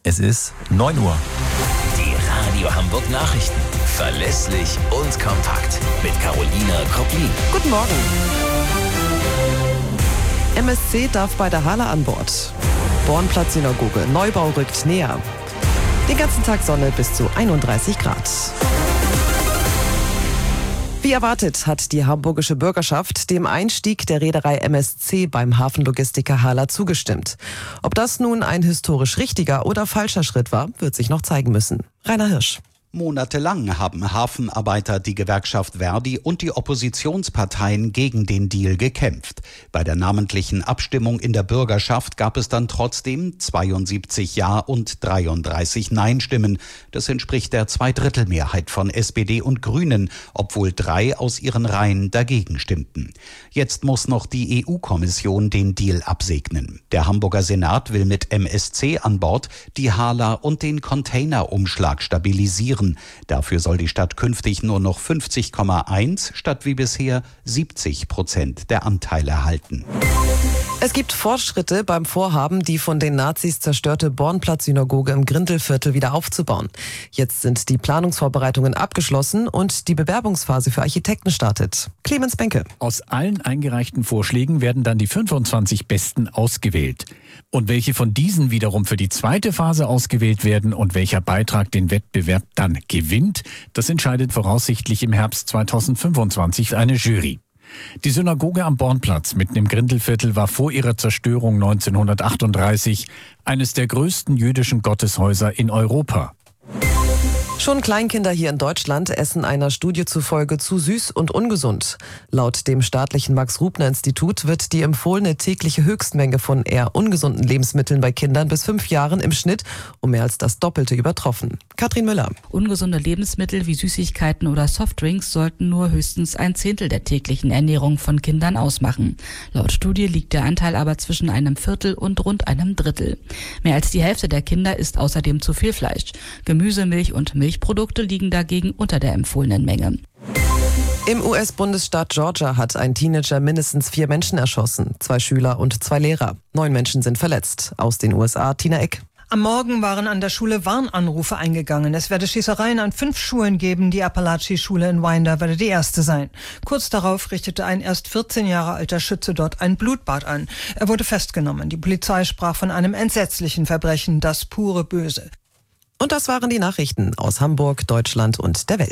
Es ist 9 Uhr. Die Radio Hamburg Nachrichten. Verlässlich und kompakt. Mit Carolina Koplin. Guten Morgen. MSC darf bei der Hala an Bord. Bornplatz-Synagoge. Neubau rückt näher. Den ganzen Tag Sonne bis zu 31 Grad. Wie erwartet hat die hamburgische Bürgerschaft dem Einstieg der Reederei MSC beim Hafenlogistiker Hala zugestimmt. Ob das nun ein historisch richtiger oder falscher Schritt war, wird sich noch zeigen müssen. Rainer Hirsch. Monatelang haben Hafenarbeiter, die Gewerkschaft Verdi und die Oppositionsparteien gegen den Deal gekämpft. Bei der namentlichen Abstimmung in der Bürgerschaft gab es dann trotzdem 72 Ja- und 33 Nein-Stimmen. Das entspricht der Zweidrittelmehrheit von SPD und Grünen, obwohl 3 aus ihren Reihen dagegen stimmten. Jetzt muss noch die EU-Kommission den Deal absegnen. Der Hamburger Senat will mit MSC an Bord die Hala und den Containerumschlag stabilisieren. Dafür soll die Stadt künftig nur noch 50,1 statt wie bisher 70% der Anteile erhalten. Es gibt Fortschritte beim Vorhaben, die von den Nazis zerstörte Bornplatz-Synagoge im Grindelviertel wieder aufzubauen. Jetzt sind die Planungsvorbereitungen abgeschlossen und die Bewerbungsphase für Architekten startet. Clemens Benke. Aus allen eingereichten Vorschlägen werden dann die 25 Besten ausgewählt. Und welche von diesen wiederum für die zweite Phase ausgewählt werden und welcher Beitrag den Wettbewerb dann gewinnt, das entscheidet voraussichtlich im Herbst 2025 eine Jury. Die Synagoge am Bornplatz mitten im Grindelviertel war vor ihrer Zerstörung 1938 eines der größten jüdischen Gotteshäuser in Europa. Schon Kleinkinder hier in Deutschland essen einer Studie zufolge zu süß und ungesund. Laut dem staatlichen Max-Rubner-Institut wird die empfohlene tägliche Höchstmenge von eher ungesunden Lebensmitteln bei Kindern bis 5 Jahren im Schnitt um mehr als das Doppelte übertroffen. Katrin Müller. Ungesunde Lebensmittel wie Süßigkeiten oder Softdrinks sollten nur höchstens 1/10 der täglichen Ernährung von Kindern ausmachen. Laut Studie liegt der Anteil aber zwischen einem Viertel und rund einem Drittel. Mehr als die Hälfte der Kinder isst außerdem zu viel Fleisch. Gemüse, Milch und Milchprodukte liegen dagegen unter der empfohlenen Menge. Im US-Bundesstaat Georgia hat ein Teenager mindestens 4 Menschen erschossen. 2 Schüler und 2 Lehrer. 9 Menschen sind verletzt. Aus den USA, Tina Eck. Am Morgen waren an der Schule Warnanrufe eingegangen. Es werde Schießereien an 5 Schulen geben. Die Appalachi-Schule in Winder werde die erste sein. Kurz darauf richtete ein erst 14 Jahre alter Schütze dort ein Blutbad an. Er wurde festgenommen. Die Polizei sprach von einem entsetzlichen Verbrechen, das pure Böse. Und das waren die Nachrichten aus Hamburg, Deutschland und der Welt.